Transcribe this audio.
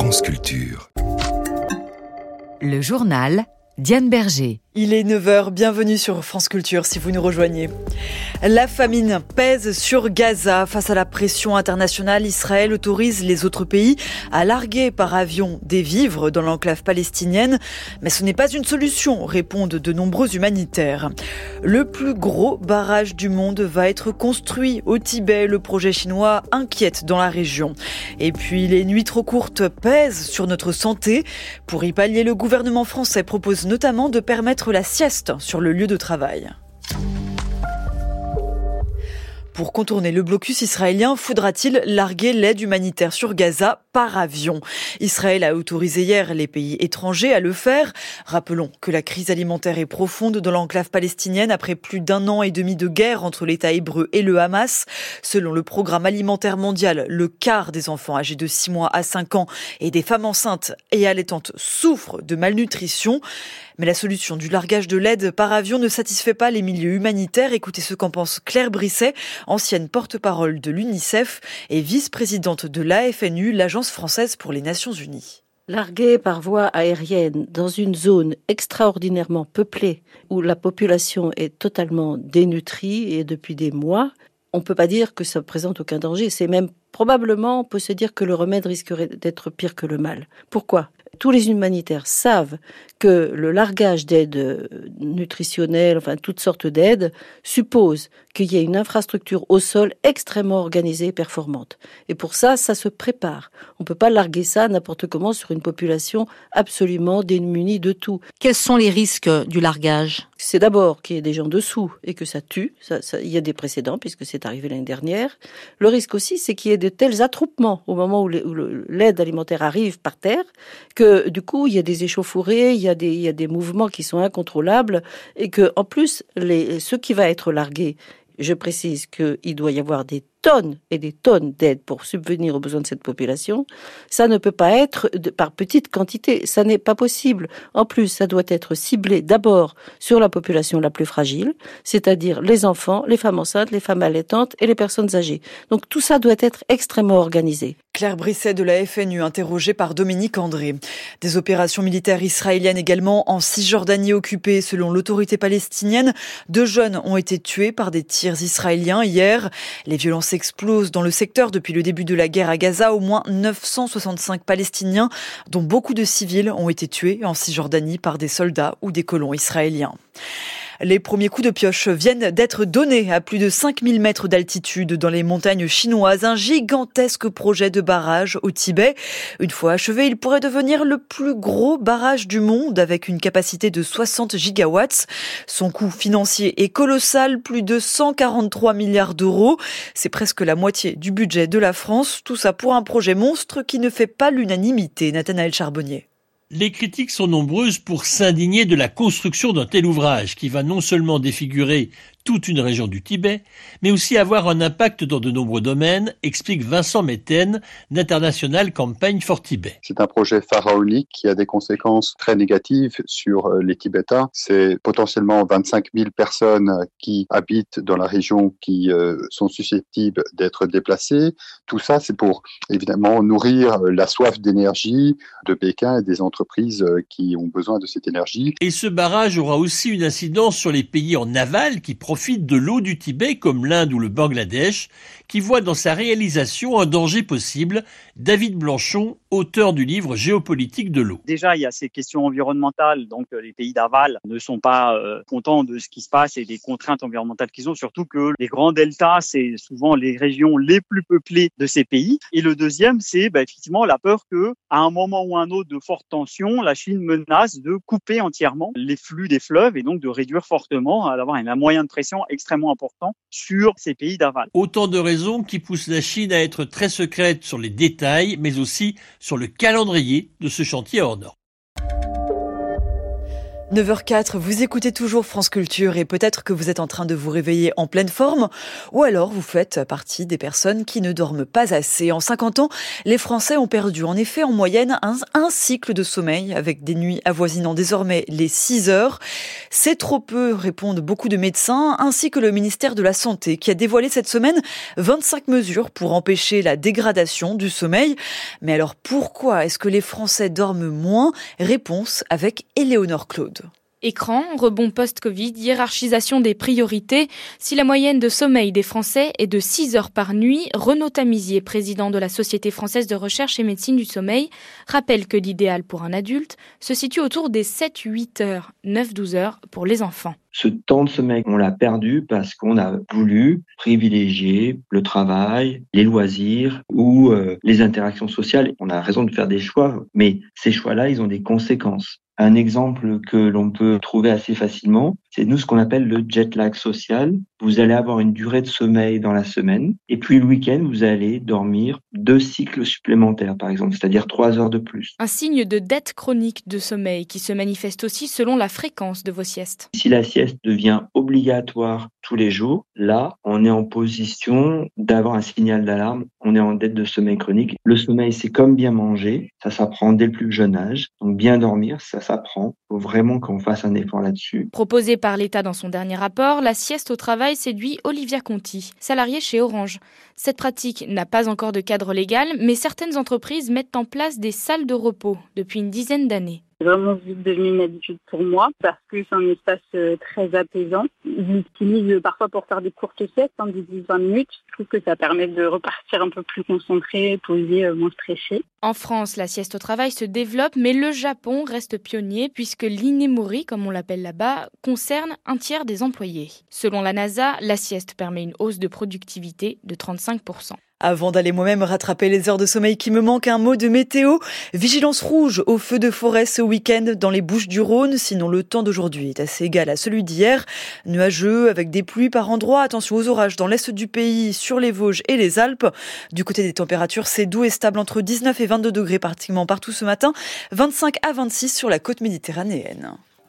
France Culture. Le journal Diane Berger. Il est 9h, bienvenue sur France Culture si vous nous rejoignez. La famine pèse sur Gaza. Face à la pression internationale, Israël autorise les autres pays à larguer par avion des vivres dans l'enclave palestinienne. Mais ce n'est pas une solution, répondent de nombreux humanitaires. Le plus gros barrage du monde va être construit au Tibet. Le projet chinois inquiète dans la région. Et puis les nuits trop courtes pèsent sur notre santé. Pour y pallier, le gouvernement français propose notamment de permettre la sieste sur le lieu de travail. Pour contourner le blocus israélien, faudra-t-il larguer l'aide humanitaire sur Gaza par avion ? Israël a autorisé hier les pays étrangers à le faire. Rappelons que la crise alimentaire est profonde dans l'enclave palestinienne après plus d'1 an et demi de guerre entre l'État hébreu et le Hamas. Selon le programme alimentaire mondial, le quart des enfants âgés de 6 mois à 5 ans et des femmes enceintes et allaitantes souffrent de malnutrition. Mais la solution du largage de l'aide par avion ne satisfait pas les milieux humanitaires. Écoutez ce qu'en pense Claire Brisset, ancienne porte-parole de l'UNICEF et vice-présidente de l'AFNU, l'Agence française pour les Nations Unies. Larguer par voie aérienne dans une zone extraordinairement peuplée où la population est totalement dénutrie et depuis des mois, on ne peut pas dire que ça ne présente aucun danger. C'est même probablement, on peut se dire que le remède risquerait d'être pire que le mal. Pourquoi ? Tous les humanitaires savent que le largage d'aide nutritionnelle, enfin toutes sortes d'aides, suppose qu'il y ait une infrastructure au sol extrêmement organisée et performante. Et pour ça, ça se prépare. On ne peut pas larguer ça n'importe comment sur une population absolument démunie de tout. Quels sont les risques du largage ? C'est d'abord qu'il y ait des gens dessous et que ça tue. Il y a des précédents puisque c'est arrivé l'année dernière. Le risque aussi, c'est qu'il y ait de tels attroupements au moment où l'aide alimentaire arrive par terre que du coup, il y a des échauffourées, il y a des mouvements qui sont incontrôlables et que en plus, ce qui va être largué, je précise qu'il doit y avoir des tonnes et des tonnes d'aide pour subvenir aux besoins de cette population. Ça ne peut pas être par petite quantité, ça n'est pas possible. En plus, ça doit être ciblé d'abord sur la population la plus fragile, c'est-à-dire les enfants, les femmes enceintes, les femmes allaitantes et les personnes âgées. Donc tout ça doit être extrêmement organisé. Claire Brisset de la FNU, interrogée par Dominique André. Des opérations militaires israéliennes également en Cisjordanie occupée. Selon l'autorité palestinienne, 2 jeunes ont été tués par des tirs israéliens hier. Les violences explosent dans le secteur depuis le début de la guerre à Gaza. Au moins 965 Palestiniens, dont beaucoup de civils, ont été tués en Cisjordanie par des soldats ou des colons israéliens. Les premiers coups de pioche viennent d'être donnés à plus de 5000 mètres d'altitude dans les montagnes chinoises. Un gigantesque projet de barrage au Tibet. Une fois achevé, il pourrait devenir le plus gros barrage du monde avec une capacité de 60 gigawatts. Son coût financier est colossal, plus de 143 milliards d'euros. C'est presque la moitié du budget de la France. Tout ça pour un projet monstre qui ne fait pas l'unanimité. Nathanaël Charbonnier. Les critiques sont nombreuses pour s'indigner de la construction d'un tel ouvrage qui va non seulement défigurer toute une région du Tibet, mais aussi avoir un impact dans de nombreux domaines, explique Vincent Metten d'International Campaign for Tibet. C'est un projet pharaonique qui a des conséquences très négatives sur les Tibétains. C'est potentiellement 25 000 personnes qui habitent dans la région qui sont susceptibles d'être déplacées. Tout ça, c'est pour évidemment nourrir la soif d'énergie de Pékin et des entreprises qui ont besoin de cette énergie. Et ce barrage aura aussi une incidence sur les pays en aval qui profitent de l'eau du Tibet comme l'Inde ou le Bangladesh, qui voient dans sa réalisation un danger possible. David Blanchon, auteur du livre Géopolitique de l'eau. Déjà, il y a ces questions environnementales, donc les pays d'aval ne sont pas contents de ce qui se passe et des contraintes environnementales qu'ils ont, surtout que les grands deltas, c'est souvent les régions les plus peuplées de ces pays. Et le deuxième, c'est effectivement la peur que, à un moment ou un autre de forte tension, la Chine menace de couper entièrement les flux des fleuves et donc de réduire fortement, d'avoir un moyen de pression extrêmement important sur ces pays d'aval. Autant de raisons qui poussent la Chine à être très secrète sur les détails, mais aussi sur le calendrier de ce chantier hors norme. 9h04, vous écoutez toujours France Culture et peut-être que vous êtes en train de vous réveiller en pleine forme ou alors vous faites partie des personnes qui ne dorment pas assez. En 50 ans, les Français ont perdu en effet en moyenne un cycle de sommeil avec des nuits avoisinant désormais les 6 heures. C'est trop peu, répondent beaucoup de médecins ainsi que le ministère de la Santé qui a dévoilé cette semaine 25 mesures pour empêcher la dégradation du sommeil. Mais alors pourquoi est-ce que les Français dorment moins ? Réponse avec Éléonore Claude. Écran, rebond post-Covid, hiérarchisation des priorités. Si la moyenne de sommeil des Français est de 6 heures par nuit, Renaud Tamizier, président de la Société française de recherche et médecine du sommeil, rappelle que l'idéal pour un adulte se situe autour des 7-8 heures, 9-12 heures pour les enfants. Ce temps de sommeil, on l'a perdu parce qu'on a voulu privilégier le travail, les loisirs ou les interactions sociales. On a raison de faire des choix, mais ces choix-là, ils ont des conséquences. Un exemple que l'on peut trouver assez facilement, c'est nous ce qu'on appelle le jet lag social. Vous allez avoir une durée de sommeil dans la semaine et puis le week-end, vous allez dormir 2 cycles supplémentaires, par exemple, c'est-à-dire 3 heures de plus. Un signe de dette chronique de sommeil qui se manifeste aussi selon la fréquence de vos siestes. Si la sieste devient obligatoire tous les jours, là, on est en position d'avoir un signal d'alarme. On est en dette de sommeil chronique. Le sommeil, c'est comme bien manger. Ça s'apprend dès le plus jeune âge. Donc, bien dormir, ça s'apprend. Il faut vraiment qu'on fasse un effort là-dessus. Proposée par l'État dans son dernier rapport, la sieste au travail séduit Olivia Conti, salariée chez Orange. Cette pratique n'a pas encore de cadre légal, mais certaines entreprises mettent en place des salles de repos depuis une dizaine d'années. C'est vraiment vite devenu une habitude pour moi parce que c'est un espace très apaisant. Je l'utilise parfois pour faire des courtes siestes, de 10-20 minutes. Je trouve que ça permet de repartir un peu plus concentré, posé, moins stressé. En France, la sieste au travail se développe, mais le Japon reste pionnier puisque l'inemori, comme on l'appelle là-bas, concerne un tiers des employés. Selon la NASA, la sieste permet une hausse de productivité de 35%. Avant d'aller moi-même rattraper les heures de sommeil qui me manquent, un mot de météo. Vigilance rouge aux feux de forêt ce week-end dans les Bouches-du-Rhône. Sinon, le temps d'aujourd'hui est assez égal à celui d'hier. Nuageux avec des pluies par endroits. Attention aux orages dans l'est du pays, sur les Vosges et les Alpes. Du côté des températures, c'est doux et stable entre 19 et 22 degrés pratiquement partout ce matin. 25 à 26 sur la côte méditerranéenne.